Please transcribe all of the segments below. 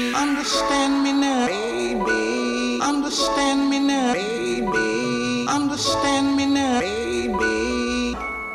Understand me now, baby. Understand me now, baby. Understand me now, baby.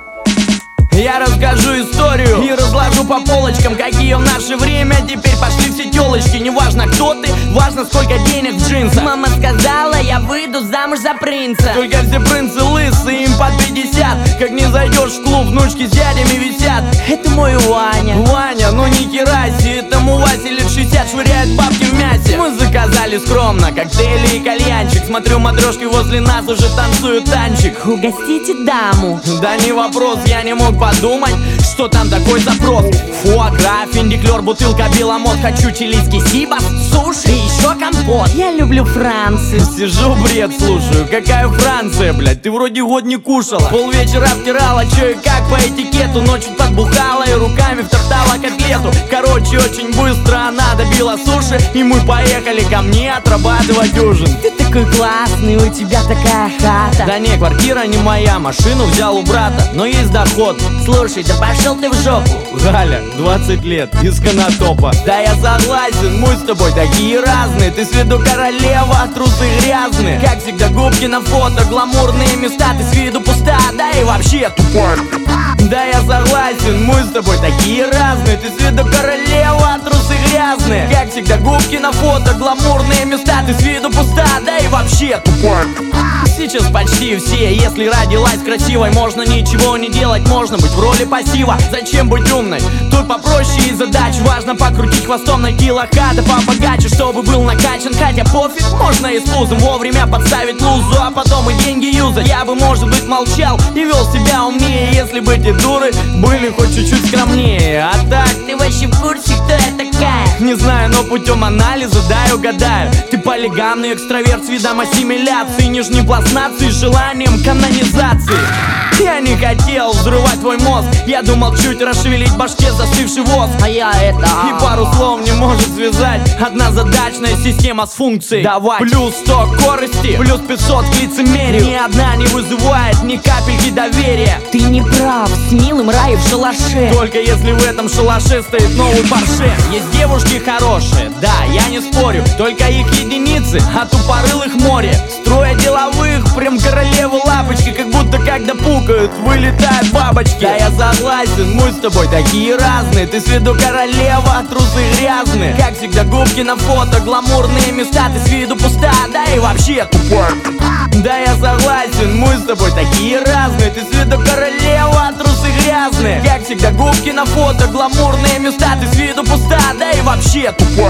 Я расскажу историю и разложу по полочкам, какие в наше время теперь пошли все телочки. Не важно, кто ты, важно, сколько денег в джинсах. Мама сказала, я выйду замуж за принца. Только все принцы лысые, им под 50. Как не зайдешь в клуб, внучки с дядями висят. Это мой Ваня. Ваня, ну не кераси, этому Васе лет 60, швыряет бабки в мясе. Мы заказали скромно коктейли и кальянчик. Смотрю, матрешки возле нас уже танцуют танчик. Угостите даму. Да не вопрос, я не мог подумать, что там такой запрос. Фуагра, финдиклер, бутылка беломот. Хочу чилийский сибас, суши и еще компот. Я люблю Францию. Сижу, бред слушаю, какая Франция, блядь. Ты вроде год не кушала, полвечера обтирала, чё и как по этикету. Ночью подбухала и руками втоптала котлету. Короче, очень быстро она добила суши, и мы поехали ко мне отрабатывать ужин. Ты такой классный, у тебя такая хата. Да не, квартира не моя, машину взял у брата, но есть доход. Слушай, да пошел ты в жопу. Галя, 20 лет, из Конотопа. Да я согласен, мы с тобой такие разные. Ты с виду королева, трусы грязные. Как всегда губки на фото, гламурные места. Ты с виду пуста, да и вообще тупой. Да я согласен, мы с тобой такие разные. Ты с виду королева, трусы грязные. Как всегда губки на фото, гламурные места. Ты с виду пуста, да и вообще тупой. Сейчас почти все, если родилась красивой, можно ничего не делать, можно быть в роли пассива. Зачем быть умной? Тут попроще и задач. Важно покрутить хвостом, найти лоха, да побогаче, чтобы был накачан. Хотя пофиг, можно и с пузом вовремя подставить лузу, а потом и деньги юзать. Я бы, может быть, молчал и вел себя умнее, если бы эти дуры были хоть чуть-чуть скромнее. А так, ты вообще в курсе, кто я такая? Не знаю, но путем анализа, дай угадаю. Ты полигамный экстраверт с видом ассимиляции, нижней пласт нации, желанием канонизации. Я не хотел взрывать твой мозг, я думал чуть расшевелить в башке застывший воск. А я это... И пару слов не может связать одна задачная система с функцией давать. Плюс 100 к корости, плюс 500 к лицемерию. Ни одна не вызывает ни капельки доверия. Ты не прав, с милым рай в шалаше. Только если в этом шалаше стоит новый Порше. Есть девушки хорошие, да, я не спорю, только их единицы, а тупорылых море. Строя деловых, прям королевы лапочки, как будто когда пукают, вылетают бабочки. Да я согласен, мы с тобой такие разные. Ты с виду королева, трусы грязные. Как всегда губки на фото, гламурные места. Ты с виду пуста, да и вообще тупой. Да я согласен, мы с тобой такие разные. Ты с виду королева, трусы грязные. Как всегда губки на фото, гламурные места. Ты с виду пуста, да и вообще тупой.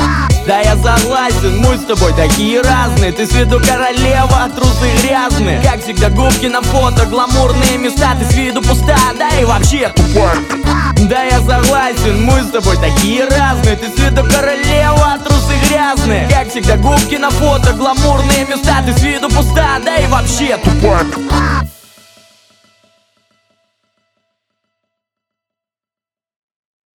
Да я согласен, мы с тобой такие разные. Ты с виду королева, трусы грязные. Как всегда губки на фото, гламурные места. Ты с виду пуста, да и вообще тупой. Да я согласен, мы с тобой такие разные. Ты с виду королева, трусы грязные. Как всегда губки на фото, гламурные места. Ты с виду пуста, да и вообще тупой.